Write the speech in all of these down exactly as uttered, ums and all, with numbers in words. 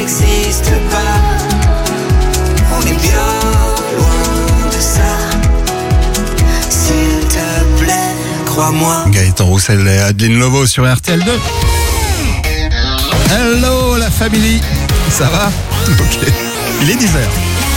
n'existe pas. On est bien loin de ça. S'il te plaît, crois-moi. Gaëtan Roussel et Adeline Lovo sur R T L deux. Hello la famille. Ça va? Ok. Il est dix heures.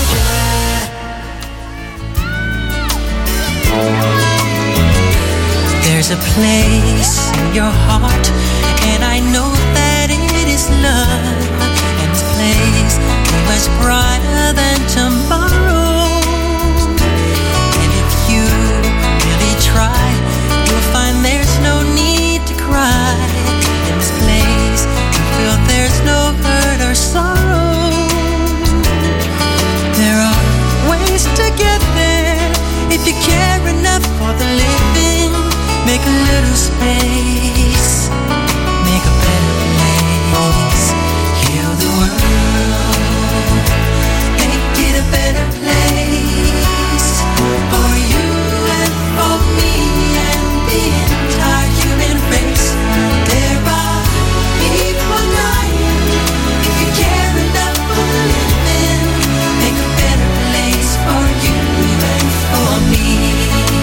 There's a place in your heart, and I know that it is love. And this place is much brighter than tomorrow. And if you really try, you'll find there's no need to cry. In this place, you feel there's no hurt or sorrow. There are ways to get there if you care enough for the living. Make a little space, make a better place. Heal the world, make it a better place. For you and for me and the entire human race. There are people dying. If you care enough for the living, make a better place for you and for me.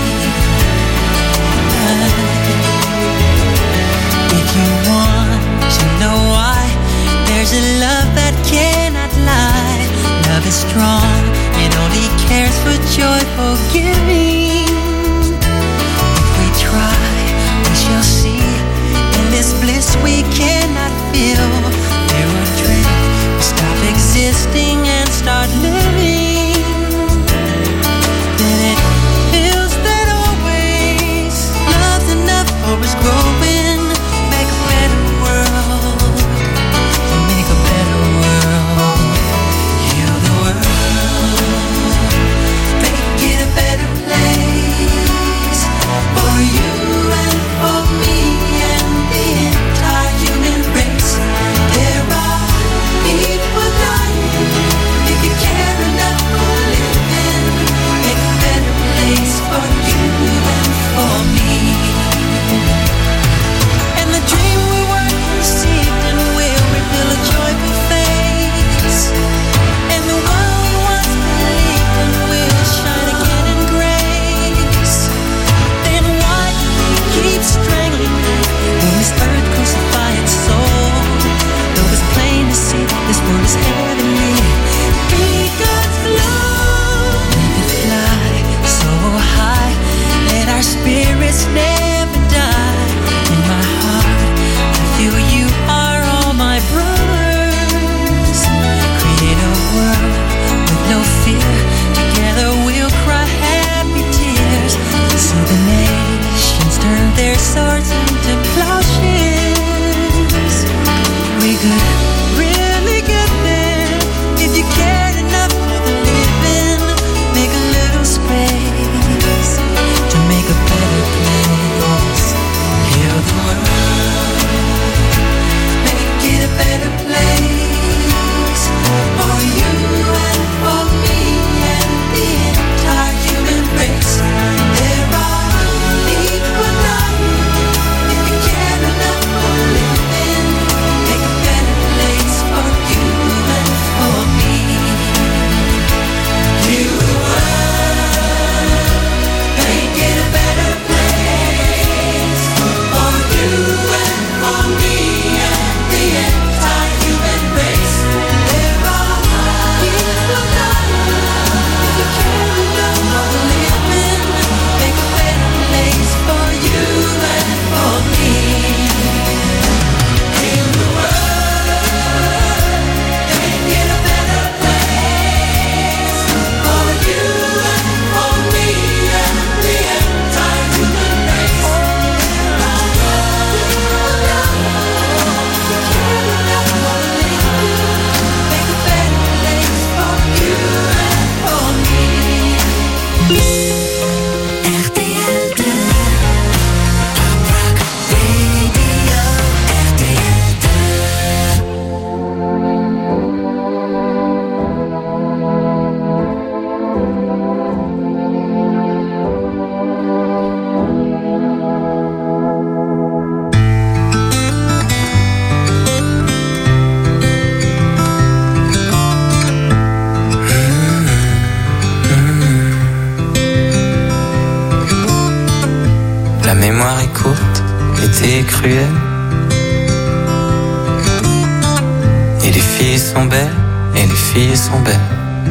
If you want to know why, there's a love that cannot lie. Love is strong, it only cares for joyful giving. If we try, we shall see. In this bliss we cannot feel. There will drift, we stop existing and start living. Then it feels that always love's enough for us growing. Make a better world, make a better world. Heal the world, make it a better place. For you and for me and the entire human cruelle. Et les filles sont belles, et les filles sont belles.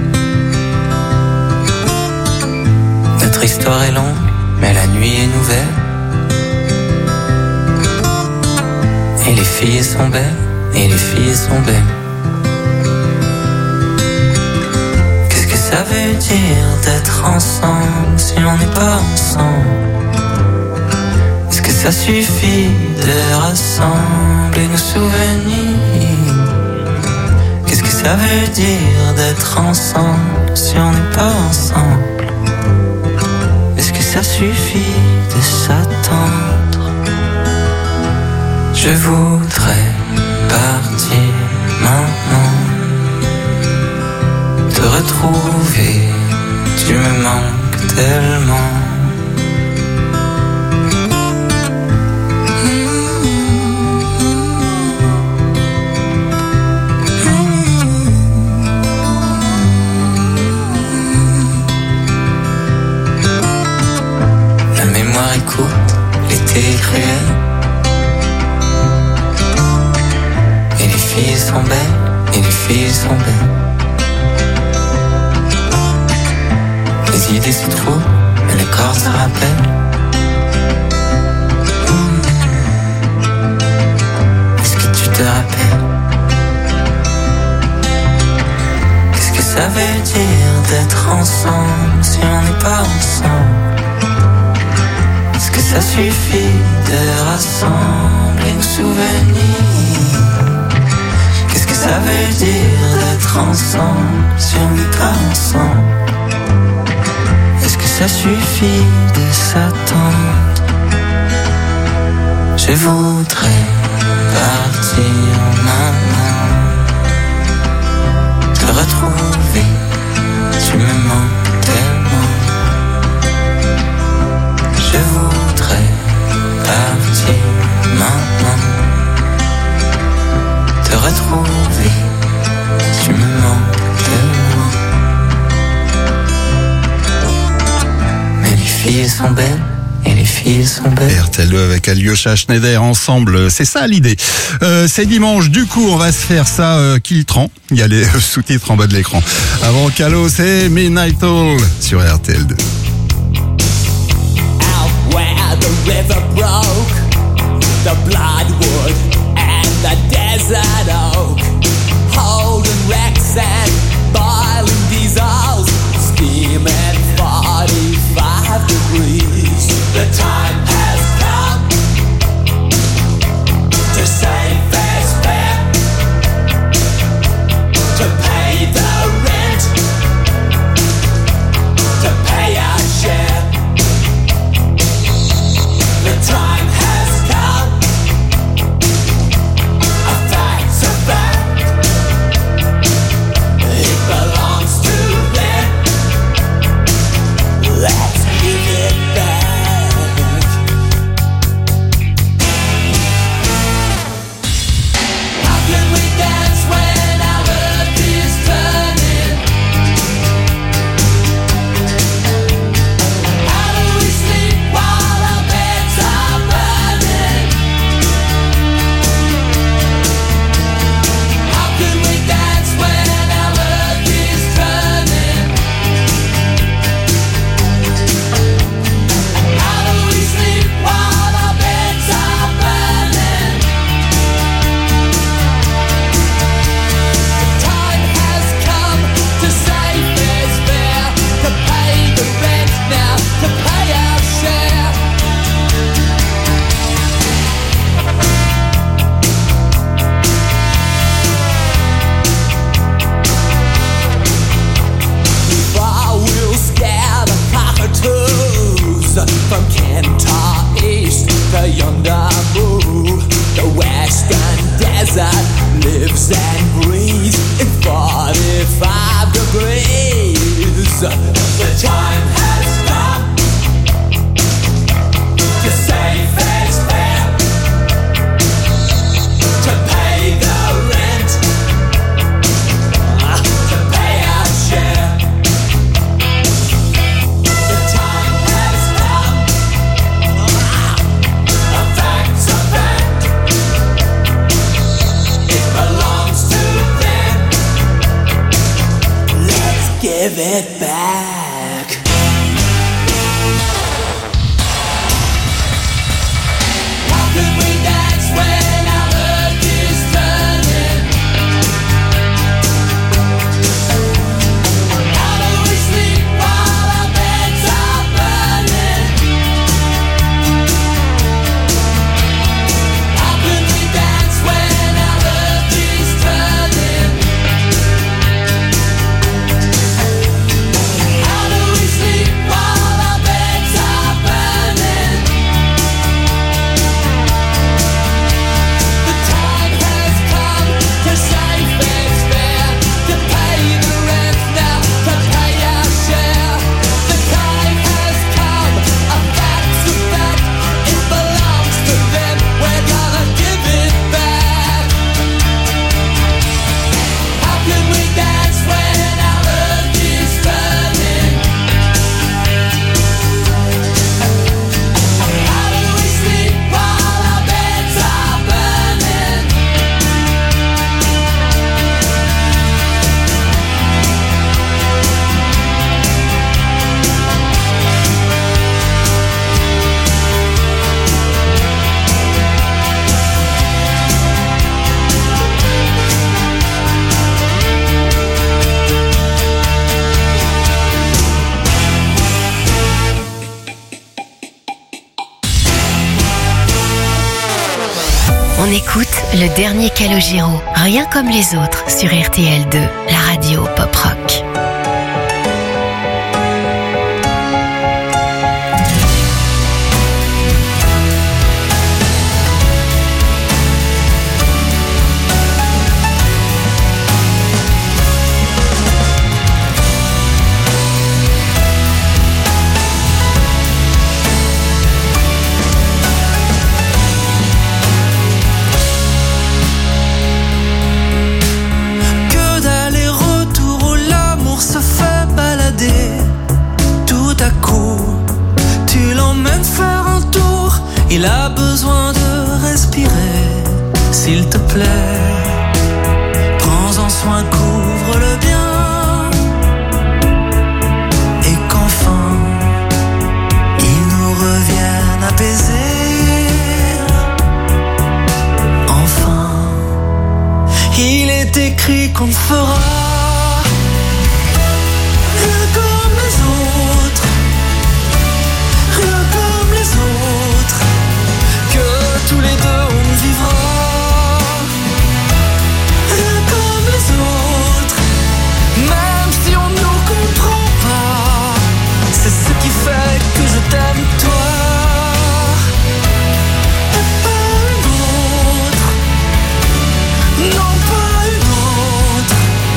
Notre histoire est longue, mais la nuit est nouvelle. Et les filles sont belles, et les filles sont belles. Qu'est-ce que ça veut dire d'être ensemble si on n'est pas ensemble? Est-ce que ça suffit de rassembler nos souvenirs? Qu'est-ce que ça veut dire d'être ensemble si on n'est pas ensemble? Est-ce que ça suffit de s'attendre? Je voudrais partir maintenant, te retrouver, tu me manques tellement. La mémoire est courte, l'été est cruel. Et les filles sont belles, et les filles sont belles. Les idées se trouvent, mais le corps se rappelle. Est-ce que tu te rappelles? Qu'est-ce que ça veut dire d'être ensemble si on n'est pas ensemble? Est-ce que ça suffit de rassembler nos souvenirs? Qu'est-ce que ça veut dire d'être ensemble si on n'est pas ensemble? Est-ce que ça suffit de s'attendre? Je voudrais partir maintenant, te retrouver, tu me manques tellement. Je voudrais partir maintenant, te retrouver, tu me manques tellement. Mais les filles sont belles, et les filles sont belles. R T L deux avec Alyosha Schneider ensemble, c'est ça l'idée. Euh, c'est dimanche, du coup on va se faire ça euh, Kiltran. Il y a les sous-titres en bas de l'écran. Avant Calo, c'est Midnight Oil sur R T L deux. Out where the river broke, the bloodwood and the desert oak, holding wrecks and boiling diesels, steaming forty-five degrees. The time has come to say fair's fair, to pay the rent, to pay our share. The time has come, a fact's a fact. give it back. How could we dance when our earth is turning? How do we sleep while our beds are burning? How could we dance when our earth is turning? How do we sleep while our beds are burning? The time has come to save and spare, to pay the rent now, to pay our share. The time has come, a fact's a fact, it belongs to them, we're gonna give it back. How can we dance when our earth is turning? How do we sleep while our beds are burning? On écoute le dernier Calogero, rien comme les autres sur R T L deux, la radio pop rock. Que d'aller-retour où l'amour se fait balader. Tout à coup, tu l'emmènes faire un tour. Il a besoin de respirer. S'il te plaît, prends-en soin, couvre-le bien. Et qu'enfin, il nous revienne apaisé. Enfin, il est écrit qu'on ne fera rien comme les autres, rien comme les autres, que tous les deux on ne vivra rien comme les autres, même si on ne nous comprend pas. C'est ce qui fait que je t'aime toi, et pas une autre. Non, pas une autre.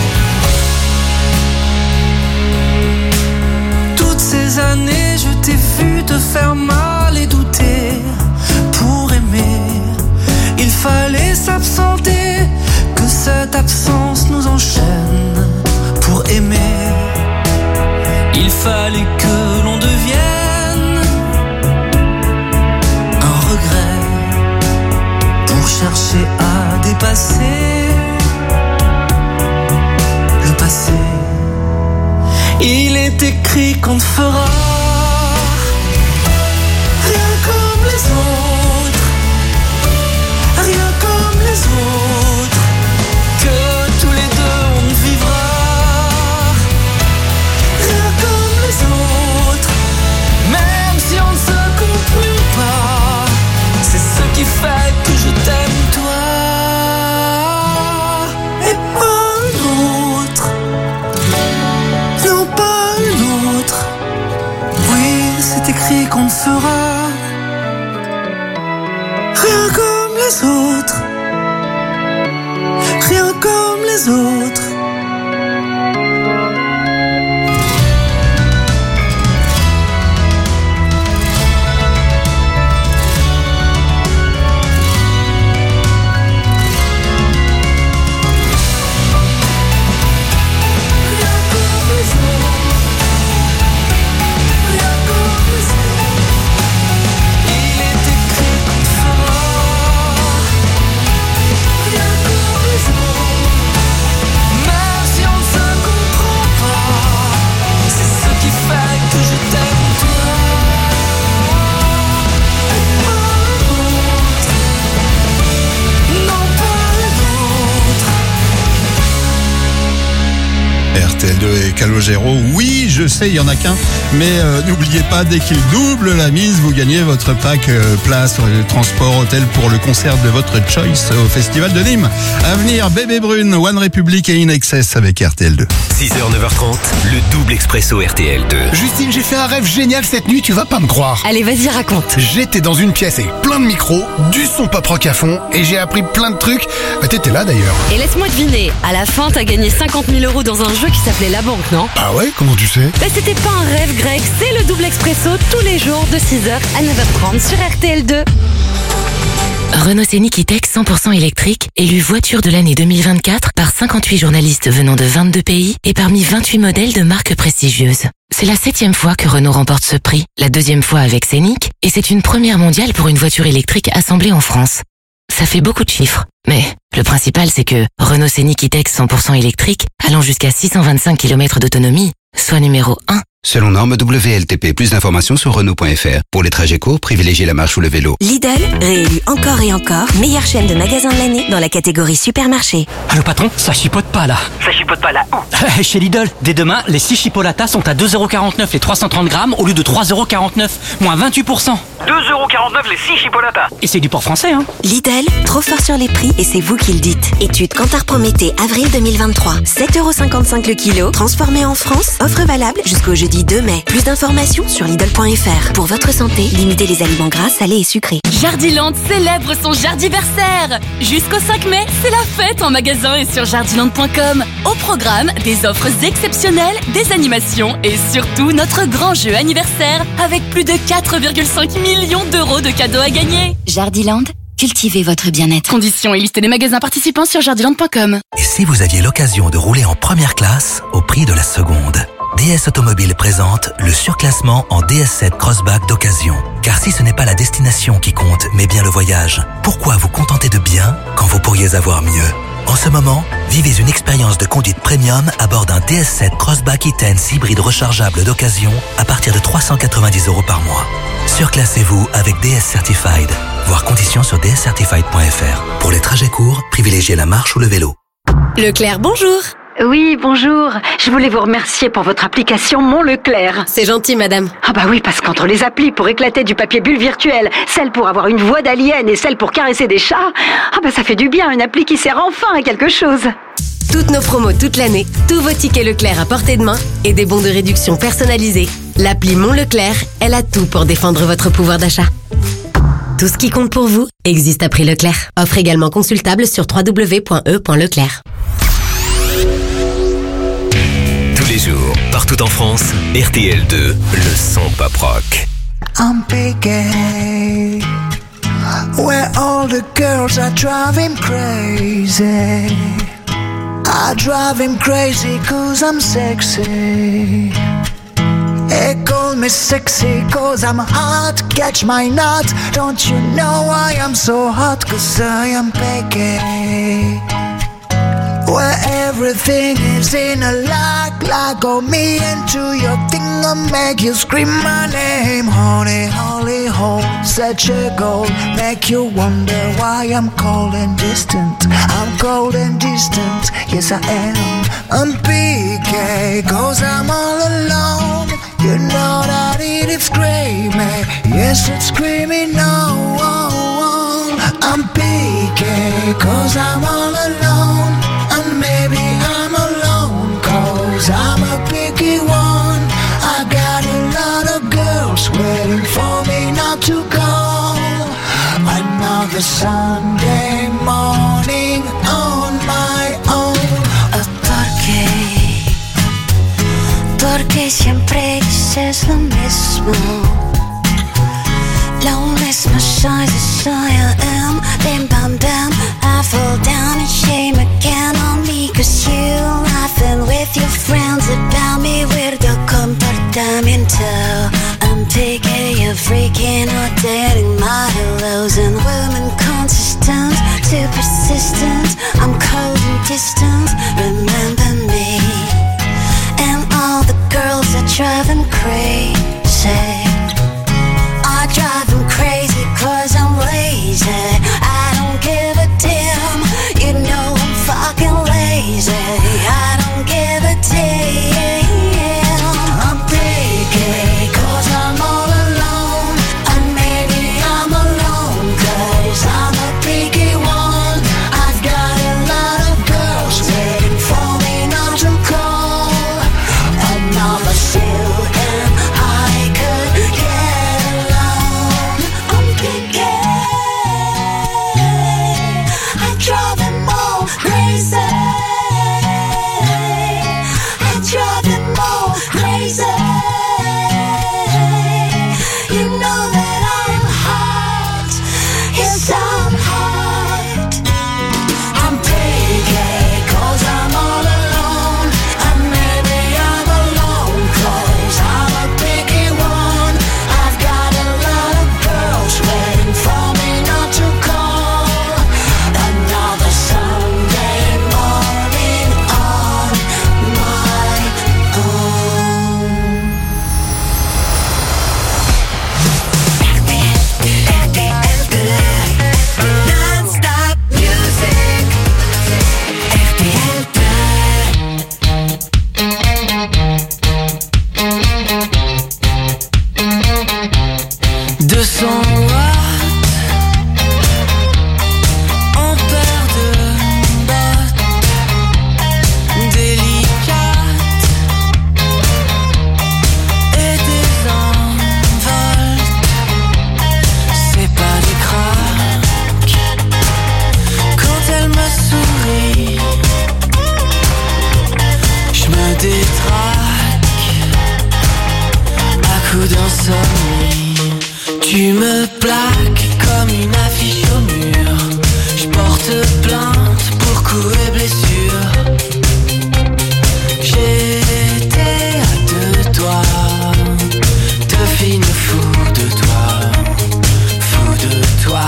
Toutes ces années, je t'ai vu te faire mal et douter. Pour aimer, il fallait s'absenter. Que cette absence nous enchaîne. Pour aimer, il fallait que l'on devienne un regret. Pour chercher à dépasser le passé, il est écrit qu'on ne fera rien comme les autres, rien comme les autres, que tous les deux on ne vivra rien comme les autres, même si on ne se comprend pas. C'est ce qui fait que je t'aime toi, et pas une autre. Non, pas une autre. Oui, c'est écrit qu'on ne fera rien comme les autres, rien comme les autres. Il est écrit qu'on ne fera rien comme les autres. R T L deux et Calogero, oui, je sais, il y en a qu'un, mais euh, n'oubliez pas, dès qu'il double la mise, vous gagnez votre pack euh, place, euh, transport, hôtel pour le concert de votre choice au Festival de Nîmes. À venir, Bébé Brune, One Republic et In Excess avec R T L deux. six heures neuf heures trente, le double expresso R T L deux. Justine, j'ai fait un rêve génial cette nuit, tu vas pas me croire. Allez, vas-y, raconte. J'étais dans une pièce avec plein de micros, du son pop rock à fond, et j'ai appris plein de trucs. Bah, t'étais là d'ailleurs. Et laisse-moi deviner, à la fin, t'as gagné cinquante mille euros dans un jeu qui s'appelait La Banque, non? Ah ouais, comment tu sais? Bah, c'était pas un rêve, Greg, c'est le double expresso tous les jours de six heures à neuf heures trente sur R T L deux. Renault Scénic E-Tech cent pour cent électrique, élu voiture de l'année deux mille vingt-quatre par cinquante-huit journalistes venant de vingt-deux pays et parmi vingt-huit modèles de marques prestigieuses. C'est la septième fois que Renault remporte ce prix, la deuxième fois avec Scénic, et c'est une première mondiale pour une voiture électrique assemblée en France. Ça fait beaucoup de chiffres, mais le principal c'est que Renault Scénic E-Tech cent pour cent électrique, allant jusqu'à six cent vingt-cinq kilomètres d'autonomie, soit numéro un. Selon norme W L T P, plus d'informations sur Renault point F R. Pour les trajets courts, privilégiez la marche ou le vélo. Lidl, réélu encore et encore, meilleure chaîne de magasins de l'année dans la catégorie supermarché. Allô patron, ça chipote pas là. Ça chipote pas là où? Chez Lidl, dès demain, les six chipolatas sont à deux euros quarante-neuf les trois cent trente grammes au lieu de trois euros quarante-neuf, moins vingt-huit pour cent. deux euros quarante-neuf les six chipolatas. Et c'est du port français, hein. Lidl, trop fort sur les prix et c'est vous qui le dites. Étude Kantar Prométhée, avril deux mille vingt-trois. sept euros cinquante-cinq le kilo, transformé en France, offre valable jusqu'au jeudi deux mai. Plus d'informations sur Lidl point F R. Pour votre santé, limitez les aliments gras, salés et sucrés. Jardiland célèbre son jardiversaire. Jusqu'au cinq mai, c'est la fête en magasin et sur jardiland point com. Au programme, des offres exceptionnelles, des animations et surtout notre grand jeu anniversaire avec plus de quatre virgule cinq millions d'euros de cadeaux à gagner. Jardiland, cultivez votre bien-être. Conditions et liste des magasins participants sur jardiland point com. Et si vous aviez l'occasion de rouler en première classe au prix de la seconde? D S Automobile présente le surclassement en D S sept Crossback d'occasion. Car si ce n'est pas la destination qui compte, mais bien le voyage, pourquoi vous contenter de bien quand vous pourriez avoir mieux? En ce moment, vivez une expérience de conduite premium à bord d'un D S sept Crossback e-Tense hybride rechargeable d'occasion à partir de trois cent quatre-vingt-dix euros par mois. Surclassez-vous avec D S Certified. Voir conditions sur d s certified point f r. Pour les trajets courts, privilégiez la marche ou le vélo. Leclerc, bonjour. Oui, bonjour. Je voulais vous remercier pour votre application Mon Leclerc. C'est gentil, madame. Ah bah oui, parce qu'entre les applis pour éclater du papier bulle virtuel, celle pour avoir une voix d'alien et celle pour caresser des chats, ah bah ça fait du bien, une appli qui sert enfin à quelque chose. Toutes nos promos toute l'année, tous vos tickets Leclerc à portée de main et des bons de réduction personnalisés. L'appli Mon Leclerc, elle a tout pour défendre votre pouvoir d'achat. Tout ce qui compte pour vous existe à prix Leclerc. Offre également consultable sur w w w point e point leclerc. Tous les jours, partout en France, R T L deux, le son pop rock. I'm picking where all the girls are driving crazy. I drive him crazy cause I'm sexy. They call me sexy cause I'm hot. Catch my nut. Don't you know I am so hot cause I am picky. Where everything is in a lock, lock on me into your thing and make you scream my name. Honey, holy hole, such a goal, make you wonder why I'm cold and distant. I'm cold and distant, yes I am. I'm P K, cause I'm all alone. You know that it is screaming, yes it's screaming no. I'm P K, cause I'm all alone. And maybe I'm alone, cause I'm a picky one. I got a lot of girls waiting for me not to go. Another Sunday morning on my own. ¿Por qué? Porque siempre dices lo mismo. Loneliness, my size is I am. Bam, bam, bam. I fall down in shame again on me. Cause you laughing with your friends about me. Weirdo comportamiento. I'm picky, you're freaking out, dating my hellos. And women consistent, too persistent. I'm cold and distant, remember me. And all the girls are driving crazy. I drive them crazy cause I'm lazy. I don't give a damn. You know I'm fucking lazy. I don't give a damn. détraque à coups d'insomnie. Tu me plaques comme une affiche au mur. Je porte plainte pour coups et blessures. J'étais à deux doigts de finir fou de toi, fou de toi.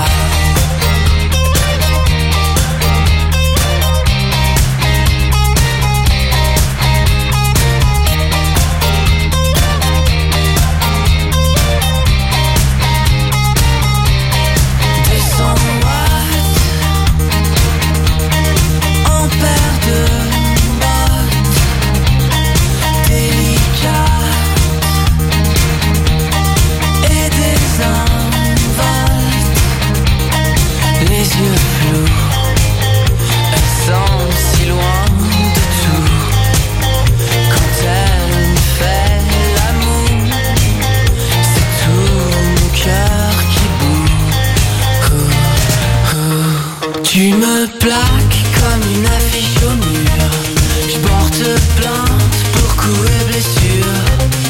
Tu me plaques comme une affiche au mur. Je porte plainte pour coups et blessures.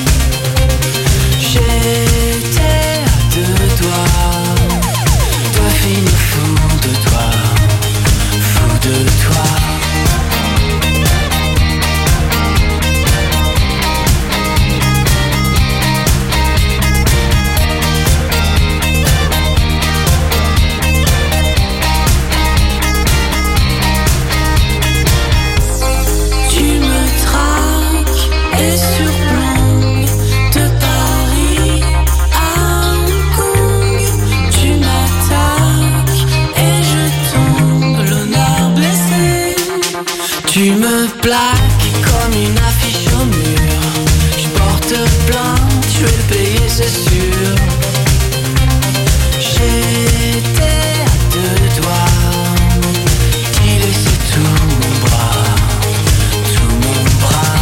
J'étais à deux doigts de finir fou de toi, fou de toi. Tu me plaques comme une affiche au mur. Je porte plainte, je vais le payer, c'est sûr. J'étais à deux doigts d'y laisser tout mon bras, tout mon bras.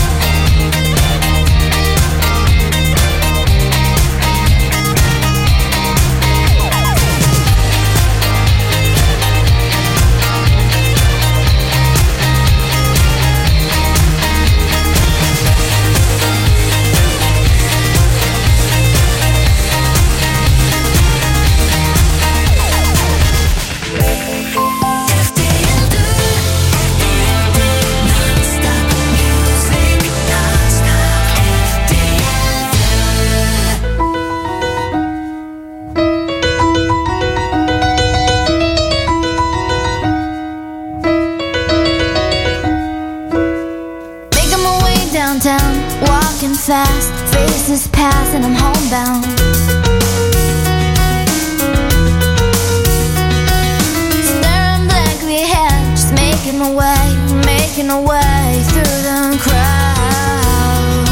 Fast, faces pass and I'm homebound. Staring blankly ahead, just making my way, making my way through the crowd.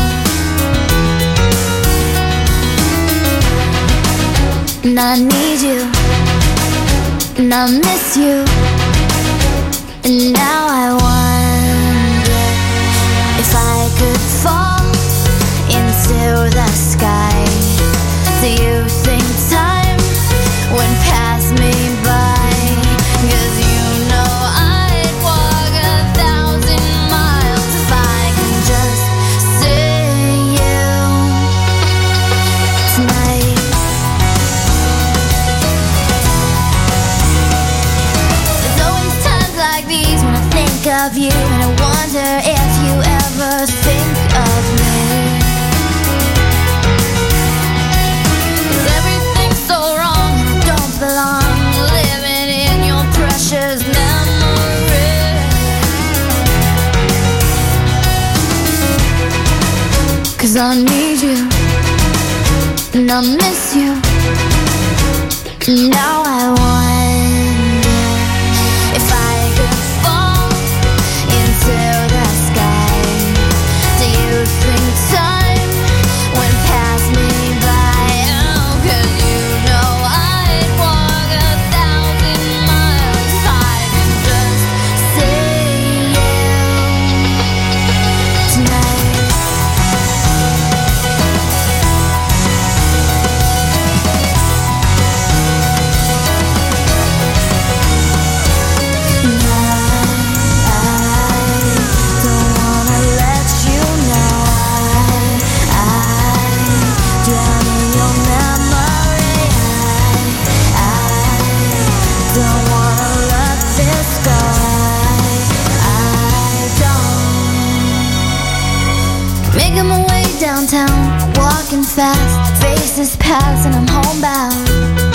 And I need you, and I miss you, and now I wonder if I could fall into the sky. Do you think time would pass me by? 'Cause you know I'd walk a thousand miles if I can just see you tonight. There's always times like these when I think of you, and I wonder if you ever think of me. Belong, living in your precious memory. Cause I need you, and I miss you, and now I wonder if I could fall into the sky. Do you think time would pass me by? Oh, 'cause you know I downtown, walking fast, faces pass and I'm homebound.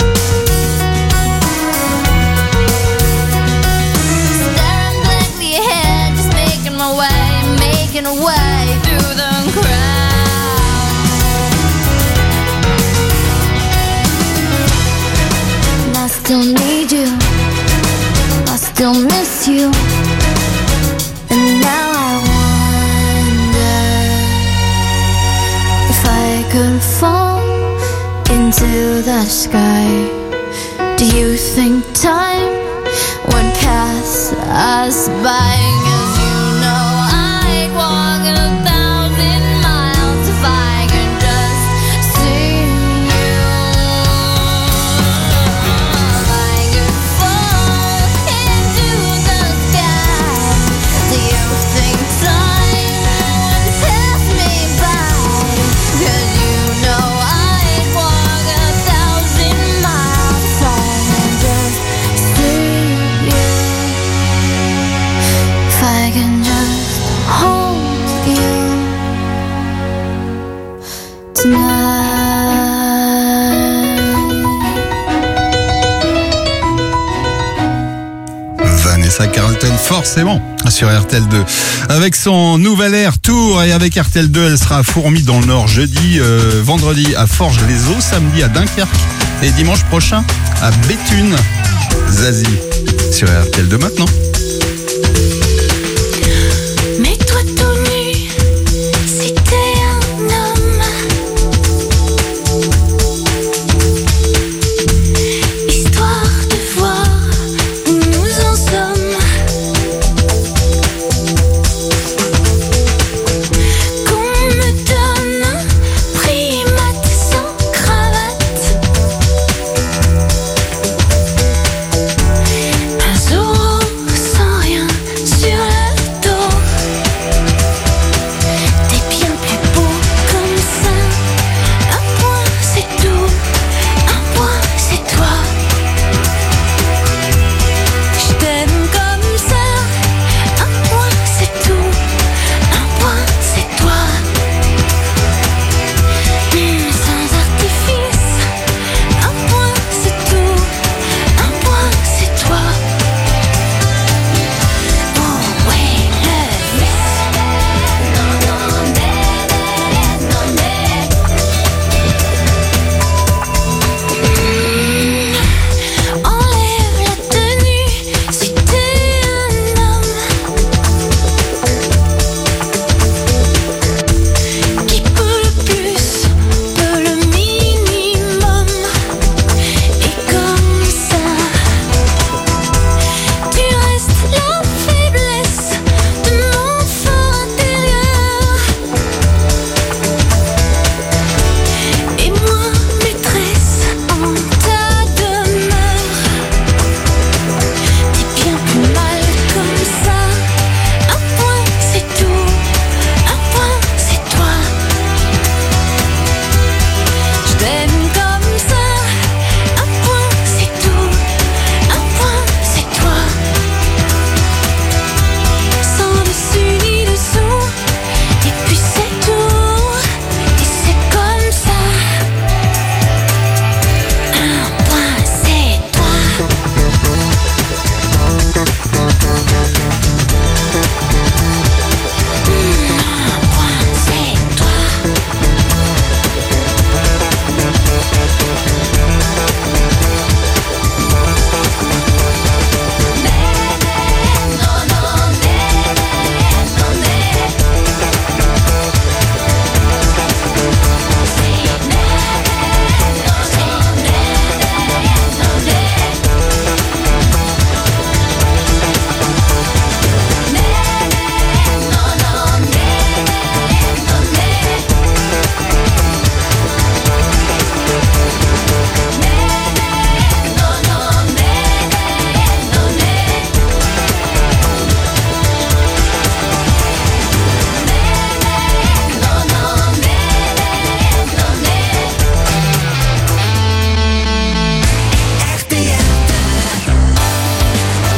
Staring blankly ahead, just making my way, making a way through the crowd. And I still need you, I still miss you, and now I could fall into the sky. Do you think time would pass us by? 'Cause you know I'd walk a thousand miles if I could just see you. If I could fall into the sky, do you think time would pass me by? 'Cause Vanessa Carlton, forcément, sur R T L deux. Avec son nouvel air Tour, et avec R T L deux, elle sera à Fourmies dans le Nord jeudi, euh, vendredi à Forges-les-Eaux, samedi à Dunkerque et dimanche prochain à Béthune. Zazie, sur R T L deux maintenant. Mets-toi tout nu, si t'es un homme. Histoire de voir où nous en sommes. Qu'on me donne un primate sans cravate. Un Zorro sans rien sur le dos. T'es bien plus beau comme ça. Un point c'est tout, un point c'est toi. Je t'aime comme ça. Un point c'est tout, un point c'est toi. Mmh, sans artifice. Un point c'est tout, un point c'est toi. Oh ouais, le vice. Non, non, non, non, non. Enlève la tenue si t'es un homme. Qui peut le plus, peut le minimum. Et comme ça, tu restes la faiblesse de mon fort intérieur. Et moi, maîtresse en ta demeure. T'es bien plus mal comme ça. Un point c'est tout, un point c'est toi. Je t'aime comme ça. Un point c'est tout, un point c'est toi. Sans dessus ni dessous. Et puis c'est tout, et c'est comme ça. Un point c'est toi. Un point c'est toi.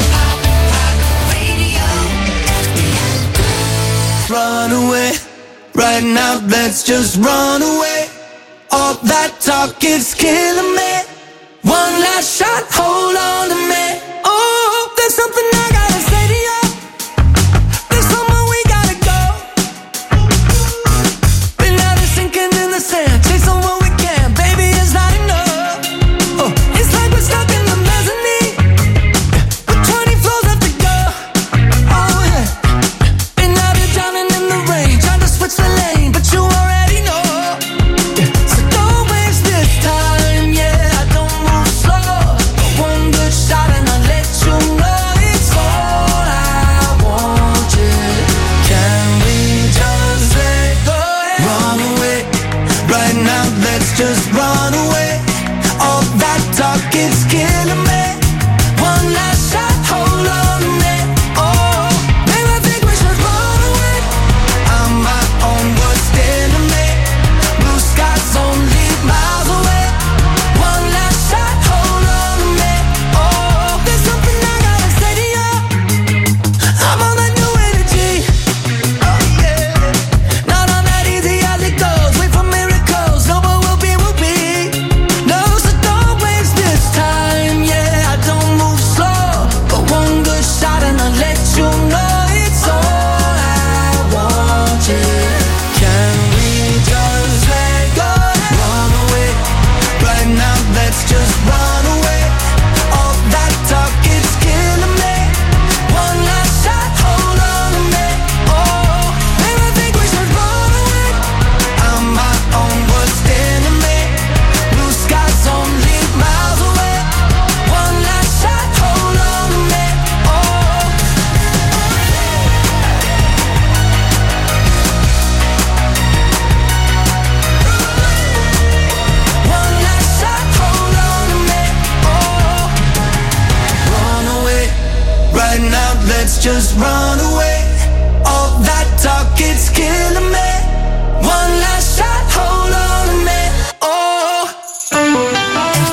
Run away, Right now, let's just run away. All that talk is killing me. One last shot, hold on to me. Oh, there's something I gotta say to you. There's somewhere we gotta go. Been out of sinking in the sand, chasing what we can. Baby, it's not enough. Oh, it's like we're stuck in the mezzanine with twenty floors left to go. Oh yeah. Been out here drowning in the rain, trying to switch the lane, but you already know. So don't waste this time, yeah. I don't move slow. One good shot and I'll let you know it's all I want. Yeah. Can we just let go? Run away. Right now, let's just run away. All that talk is killing me. One last shot, hold on to me. Oh, baby, I think we should run away. I'm my own worst enemy. Blue skies only miles away. One last shot, hold on to me. Oh, there's something I gotta say to you. I'm on that new energy. Oh yeah, not on that easy as it goes. Wait for miracles, no more will be, will be. No, so don't waste this time. Yeah, I don't move slow, but one good shot and I'll let you know it's all I want. Yeah, can we just let go? Run away. Right now, let's just run away. All that talk is killing me. One last shot, hold on to me. Oh, baby, I think we should run away. I'm my own worst enemy. Blue skies only miles away. One last shot, hold on to me. Oh, one last shot, hold on to me. Oh, run away. Right now, let's just run away. All that talk, it's killing me. One last shot, hold on to me. Oh,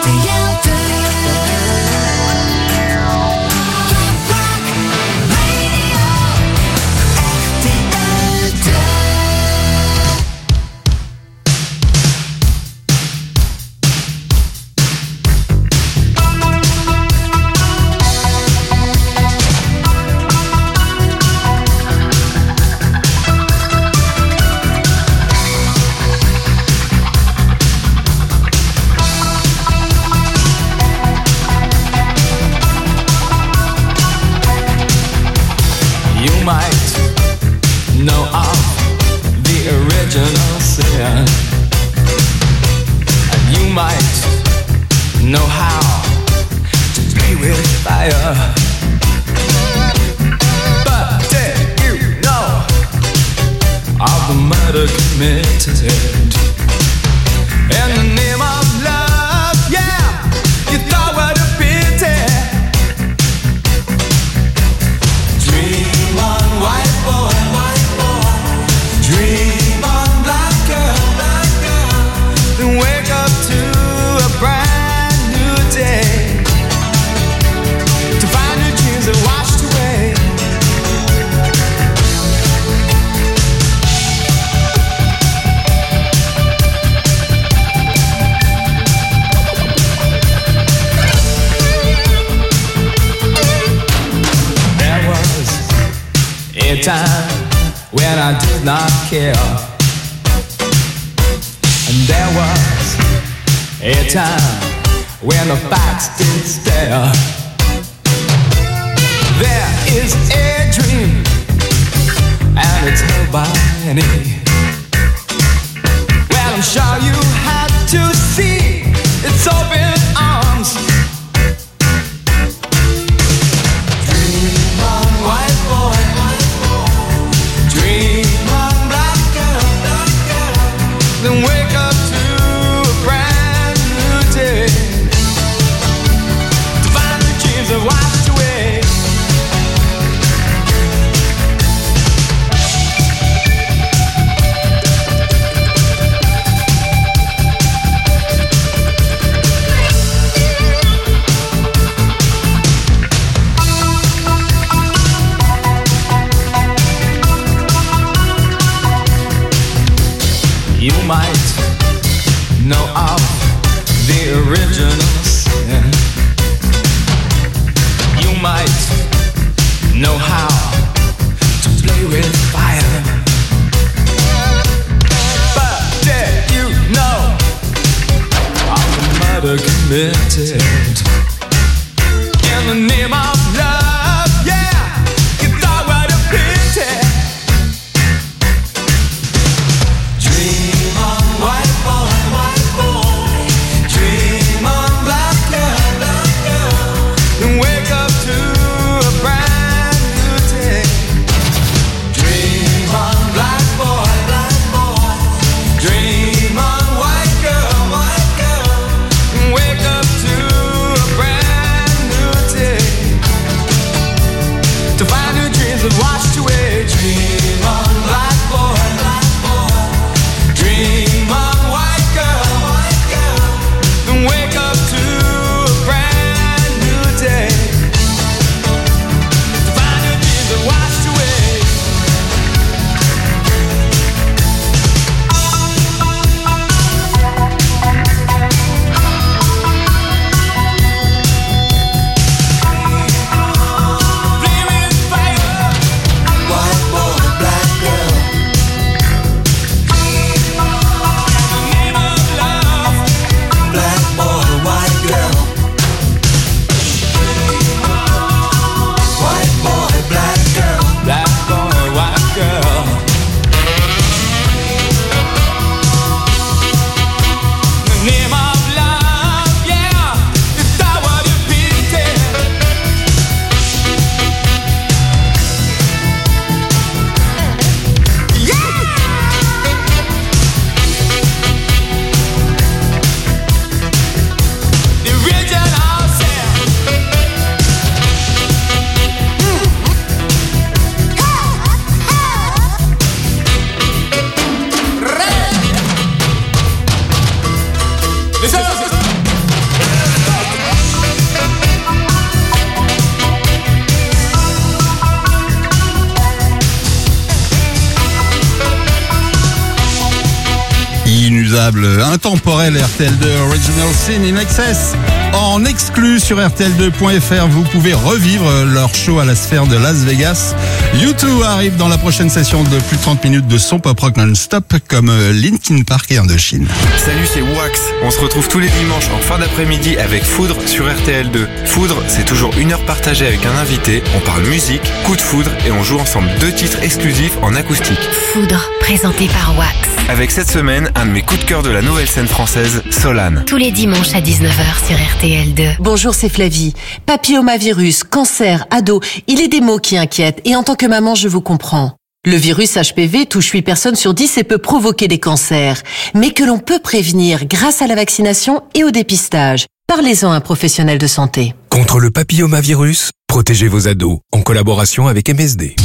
You might know of the original sin, and you might know how to play with fire. But did you know of the murder committed in the name of love? Yeah, you thought what a pity. Dream on, white boy, white boy. Dream on, black girl, black girl. Then wake up to a brand new day, to find your dreams are washed away. There was a time when I did not care, and there was a time when the facts did stare. There is a dream, and it's held by many. Well, I'm sure you had to see its open arms. Dream on, white boy, white boy. Dream on, black girl, black girl. Then wake up to a brand new day, to find the dreams that washed away. might know of the original sin. You might know how to play with fire. But did you know of the murder committed in the name of love? Yeah, you thought what a pity. Dream on, white boy, white boy. Dream on, black girl, black girl. And wake up to a brand new day. Dream on, black boy, black boy. Dream on, white girl, white girl. And wake up to a brand new day. To find your dreams have washed away. Dream on, black boy, black boy. Dream on, white girl, white girl. And wake up to a brand new day. To find your dreams have washed away. Flaming fire. White boy, black girl. In the name of love. Black boy, white girl. White boy, black girl. Black boy, white girl. In the name of love, yeah. You thought what you pity. The original sin. Listen up. Inusable, intemporel R T L deux Original Sin in Excess. En exclu sur R T L deux point F R, vous pouvez revivre leur show à la Sphère de Las Vegas. U deux arrive dans la prochaine session de plus de trente minutes de son pop rock non-stop comme Linkin Park et Indochine. Salut, c'est Wax. On se retrouve tous les dimanches en fin d'après-midi avec Foudre sur R T L deux. Foudre, c'est toujours une heure partagée avec un invité. On parle musique, coup de foudre et on joue ensemble deux titres exclusifs en acoustique. Foudre, présenté par Wax. Avec cette semaine, un de mes coups de cœur de la nouvelle scène française, Solane. Tous les dimanches à dix-neuf heures sur R T L deux. Bonjour, c'est Flavie. Papillomavirus, cancer, ado, il est des mots qui inquiètent et en tant que maman, je vous comprends. Le virus H P V touche huit personnes sur dix et peut provoquer des cancers, mais que l'on peut prévenir grâce à la vaccination et au dépistage. Parlez-en à un professionnel de santé. Contre le papillomavirus, protégez vos ados en collaboration avec M S D.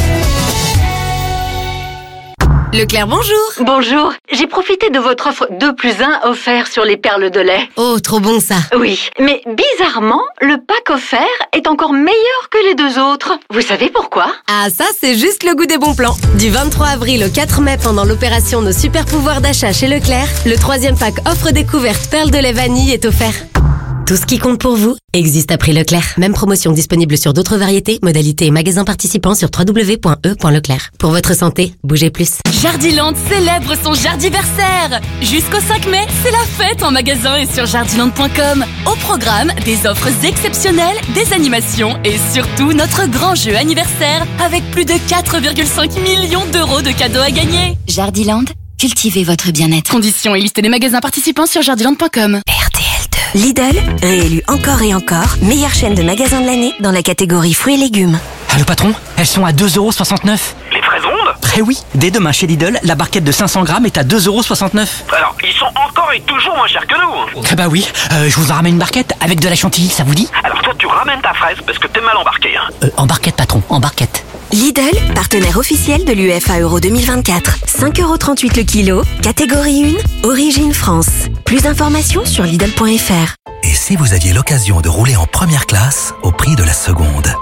Leclerc, bonjour. Bonjour. J'ai profité de votre offre deux plus un offert sur les perles de lait. Oh, trop bon ça. Oui, mais bizarrement, le pack offert est encore meilleur que les deux autres. Vous savez pourquoi? Ah, ça, c'est juste le goût des bons plans. Du vingt-trois avril au quatre mai, pendant l'opération Nos super pouvoirs d'achat chez Leclerc, le troisième pack offre découverte perles de lait vanille est offert. Tout ce qui compte pour vous existe à prix Leclerc. Même promotion disponible sur d'autres variétés, modalités et magasins participants sur w w w point e point leclerc. Pour votre santé, bougez plus. Jardiland célèbre son jardiversaire. Jusqu'au cinq mai, c'est la fête en magasin et sur jardiland point com. Au programme, des offres exceptionnelles, des animations et surtout notre grand jeu anniversaire avec plus de quatre virgule cinq millions d'euros de cadeaux à gagner. Jardiland, cultivez votre bien-être. Conditions et liste des magasins participants sur jardiland point com. R T L deux. Lidl, réélu encore et encore, meilleure chaîne de magasins de l'année dans la catégorie fruits et légumes. Ah, le patron, elles sont à deux euros soixante-neuf. Les fraises rondes? Eh oui, dès demain chez Lidl, la barquette de cinq cents grammes est à deux euros soixante-neuf. Alors, ils sont encore et toujours moins chers que nous. Eh bah oui, euh, je vous en ramène une barquette avec de la chantilly, ça vous dit? Alors toi, tu ramènes ta fraise parce que t'es mal embarqué. Hein. Euh, en barquette, patron, en barquette. Lidl, partenaire officiel de l'U F A Euro deux mille vingt-quatre. cinq euros trente-huit le kilo, catégorie un, origine France. Plus d'informations sur Lidl point F R. Et si vous aviez l'occasion de rouler en première classe au prix de la seconde?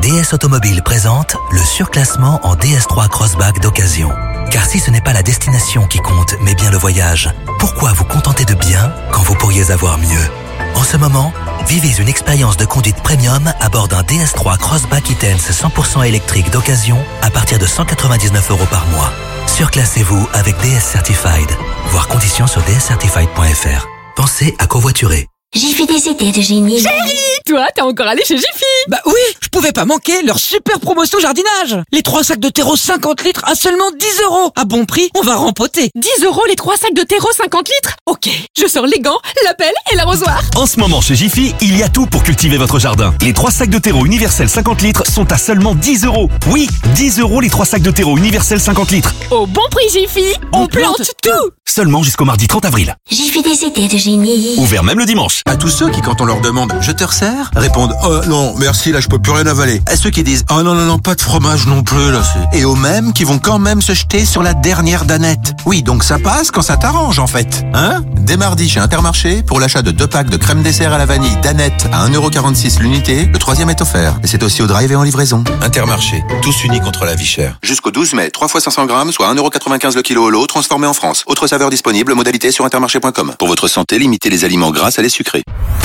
D S Automobile présente le surclassement en D S trois Crossback d'occasion. Car si ce n'est pas la destination qui compte, mais bien le voyage, pourquoi vous contenter de bien quand vous pourriez avoir mieux? En ce moment, vivez une expérience de conduite premium à bord d'un D S trois Crossback E-Tense cent pour cent électrique d'occasion à partir de cent quatre-vingt-dix-neuf euros par mois. Surclassez-vous avec D S Certified. Voir conditions sur d s certified point f r. Pensez à covoiturer. J'ai fait des idées de génie. Chérie, toi, t'es encore allé chez Jiffy? Bah oui, je pouvais pas manquer leur super promotion jardinage. Les trois sacs de terreau cinquante litres à seulement dix euros. À bon prix, on va rempoter. dix euros les trois sacs de terreau cinquante litres? Ok, je sors les gants, la pelle et l'arrosoir. En ce moment, chez Jiffy, il y a tout pour cultiver votre jardin. Les trois sacs de terreau universel cinquante litres sont à seulement dix euros. Oui, dix euros les trois sacs de terreau universel cinquante litres. Au bon prix Jiffy, on, on plante, plante tout. Seulement jusqu'au mardi trente avril. J'ai fait des idées de génie. Ouvert même le dimanche. À tous ceux qui, quand on leur demande « Je te resserre ?» répondent « Oh non, merci, là je peux plus rien avaler ». À ceux qui disent « Oh non, non, non, pas de fromage non plus, là c'est... » Et aux mêmes qui vont quand même se jeter sur la dernière danette. Oui, donc ça passe quand ça t'arrange en fait. Hein? Dès mardi chez Intermarché, pour l'achat de deux packs de crème dessert à la vanille danette à un euro quarante-six l'unité, le troisième est offert. Et c'est aussi au drive et en livraison. Intermarché, tous unis contre la vie chère. Jusqu'au douze mai, trois fois cinq cents grammes, soit un euro quatre-vingt-quinze le kilo au lot, transformé en France. Autre saveur disponible, modalité sur intermarché point com. Pour votre santé, limitez les aliments gras à les sucrés.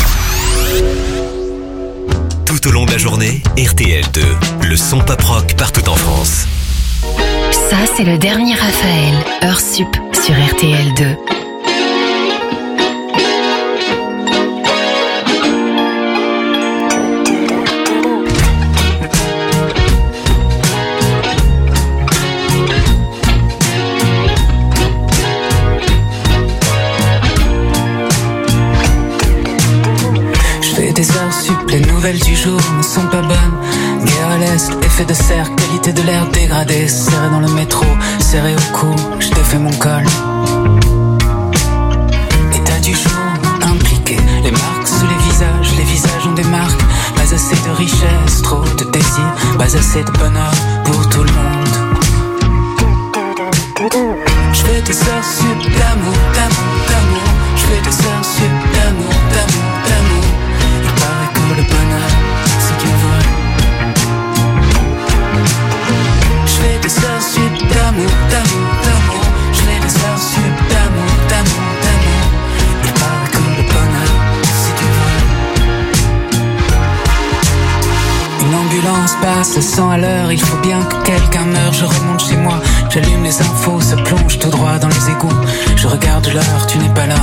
Tout au long de la journée, R T L deux, le son pop rock partout en France. Ça, c'est le dernier Raphaël, heure sup sur R T L deux. Des heures sup, les nouvelles du jour ne sont pas bonnes. Guerre à l'est, effet de serre, qualité de l'air dégradée. Serré dans le métro, serré au cou, je défais mon col. État du jour, impliqué. Les marques sous les visages, les visages ont des marques. Pas assez de richesse, trop de désir. Pas assez de bonheur pour tout le monde. Je fais des heures sup d'amour, d'amour, d'amour. Je fais des heures sup d'amour, d'amour, d'amour. Le bonheur, c'est du vol. Je fais des heures sup d'amour, d'amour, d'amour. Je fais des heures sup d'amour, d'amour, d'amour. Il paraît que le bonheur, c'est du vol. Une ambulance passe à cent à l'heure. Il faut bien que quelqu'un meure. Je remonte chez moi, j'allume les infos, se plonge tout droit dans les égouts. Je regarde l'heure, tu n'es pas là.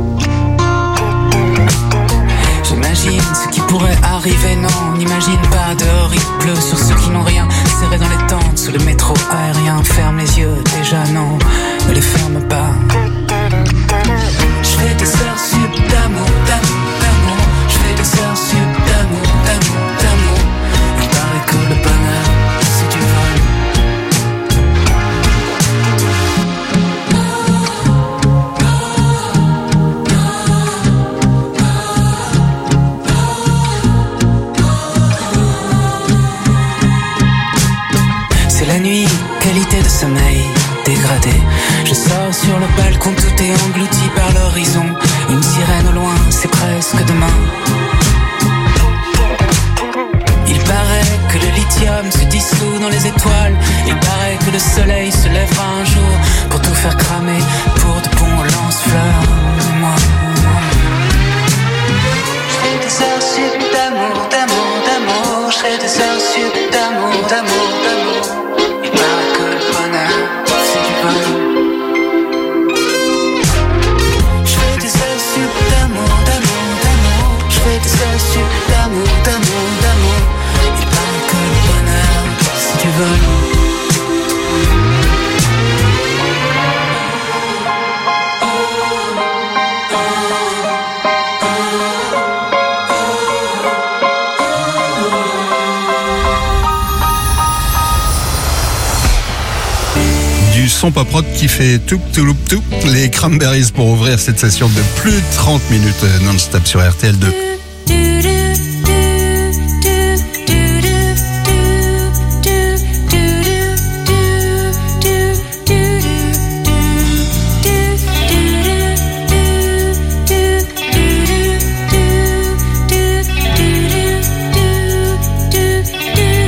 J'imagine ce qui pourrait arriver, non, on n'imagine pas. Dehors il pleut sur ceux qui n'ont rien. Serré dans les tentes, sous le métro aérien. Ferme les yeux, déjà non, ne les ferme pas. Je fais des heures sup d'amour, d'amour, d'amour. Je fais des heures sup d'amour, d'amour, d'amour. Il paraît que le bonheur, c'est du vol. La nuit, qualité de sommeil dégradée. Je sors sur le balcon, tout est englouti par l'horizon. Une sirène au loin, c'est presque demain. Il paraît que le lithium se dissout dans les étoiles. Il paraît que le soleil se lèvera un jour pour tout faire cramer, pour de bons lance-fleurs. Moi, moi. Je fais des heures sup d'amour, d'amour, d'amour. Je fais des heures sup d'amour, d'amour, d'amour. D'amour, d'amour, d'amour. Il paraît que le bonheur, c'est du vol. Du son pop rock qui fait tout tout loup tout. Les Cranberries pour ouvrir cette session de plus de trente minutes non-stop sur R T L deux. Do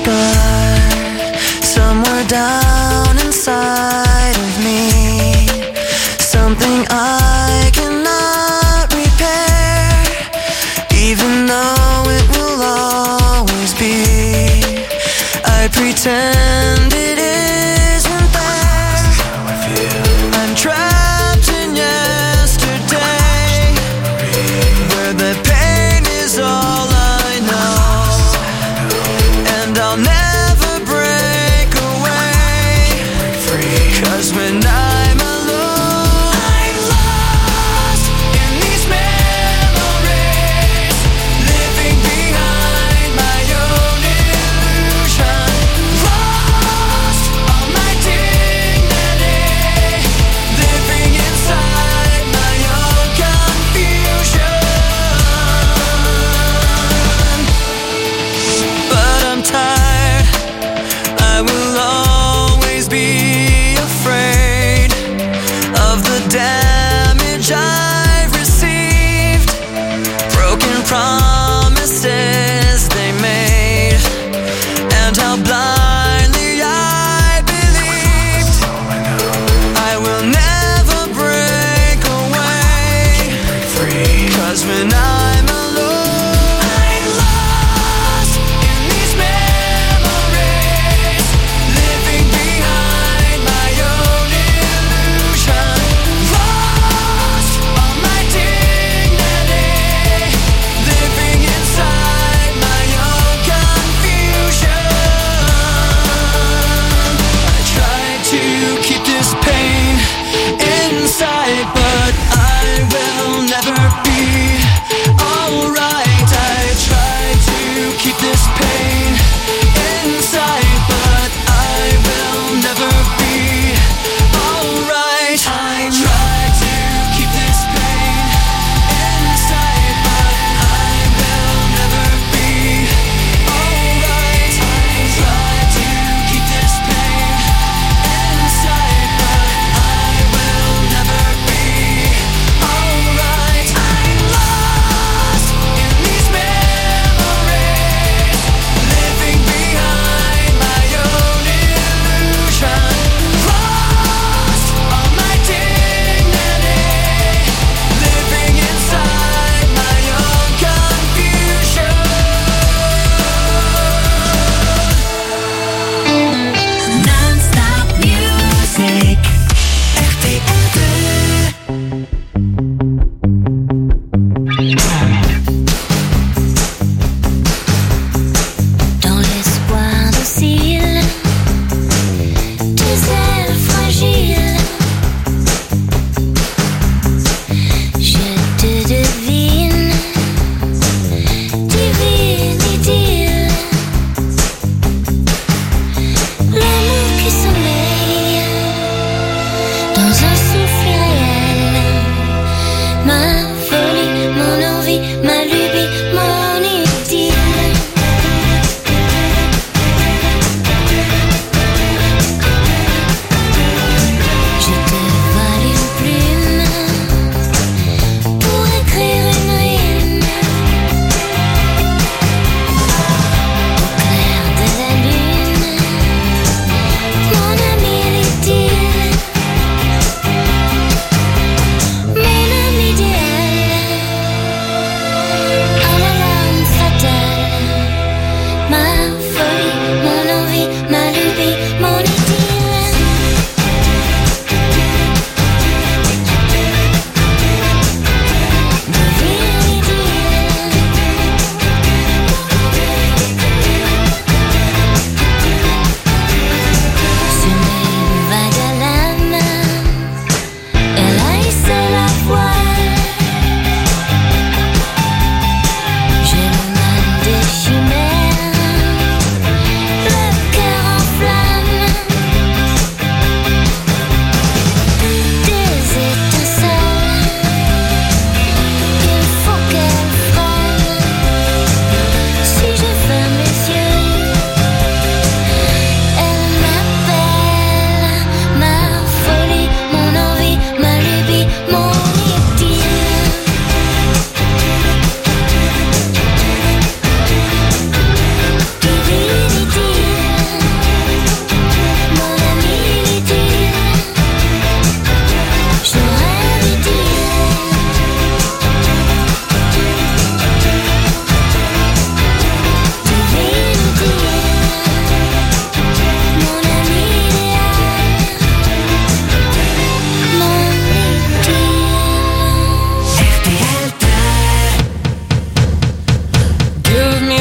scar somewhere down inside of me, something I cannot repair, even though it will always be. I pretend it isn't there. I'm trapped in yesterday, where the pain is all I know, and I'll never break away, 'cause when I'm alone, I'm lost in these memories, living behind my own illusion, lost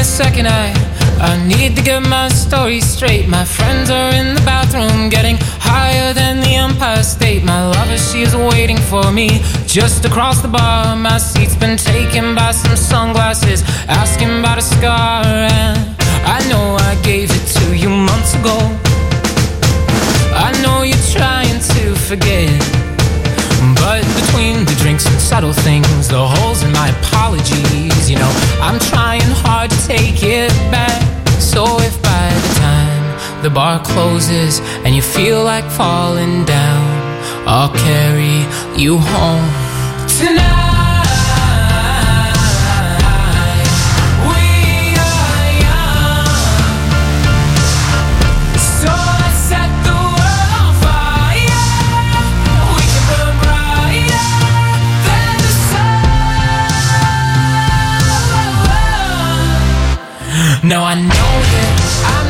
a second. I, I need to get my story straight. My friends are in the bathroom getting higher than the Empire State. My lover, she is waiting for me just across the bar. My seat's been taken by some sunglasses, asking about a scar. And I know I gave it to you months ago. I know you're trying to forget, but between the drinks and subtle things, the holes in my apologies, you know, I'm trying hard to take it back. So if by the time the bar closes and you feel like falling down, I'll carry you home tonight. Now I know that I